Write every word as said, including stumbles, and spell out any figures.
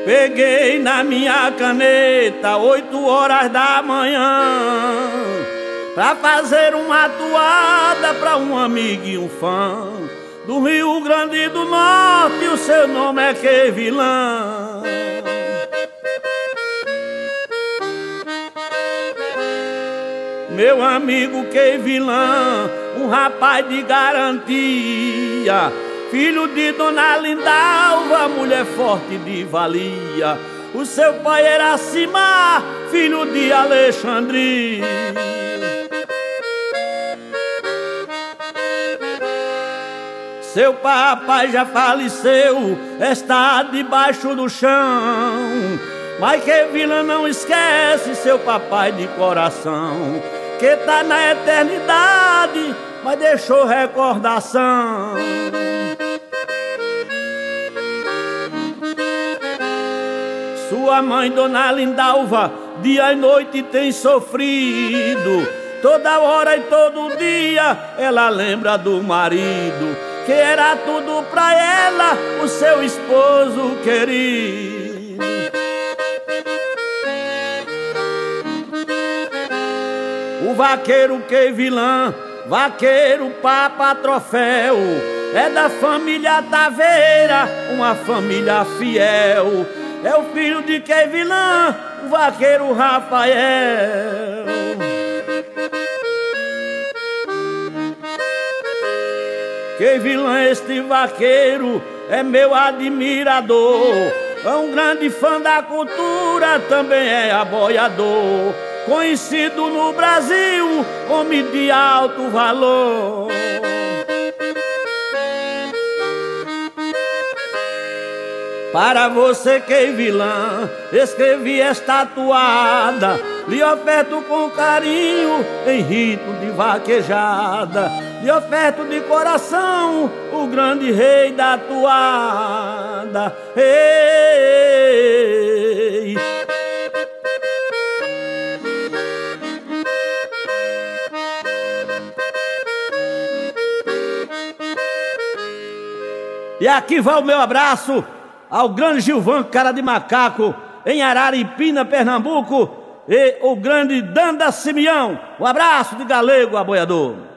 Peguei na minha caneta oito horas da manhã pra fazer uma toada pra um amigo e um fã do Rio Grande do Norte, o seu nome é Quevilã. Meu amigo Quevilã, um rapaz de garantia, filho de Dona Lindalva, mulher forte de valia. O seu pai era Simar, filho de Alexandria. Seu papai já faleceu, está debaixo do chão, mas Quevilã não esquece seu papai de coração, que tá na eternidade, mas deixou recordação. Sua mãe, Dona Lindalva, dia e noite tem sofrido, toda hora e todo dia ela lembra do marido, que era tudo pra ela, o seu esposo querido. O vaqueiro Quevilã, vaqueiro papa troféu, é da família Taveira, uma família fiel. É o filho de Quevilã, o vaqueiro Rafael. Quevilã, este vaqueiro, é meu admirador, é um grande fã da cultura, também é aboiador, conhecido no Brasil, homem de alto valor. Para você, Quevilã, escrevi esta toada, lhe oferto com carinho em rito de vaquejada, lhe oferto de coração o grande rei da toada. Ei. E aqui vai o meu abraço ao grande Gilvan Cara de Macaco, em Araripina, Pernambuco, e o grande Danda Simeão. Um abraço de galego aboiador.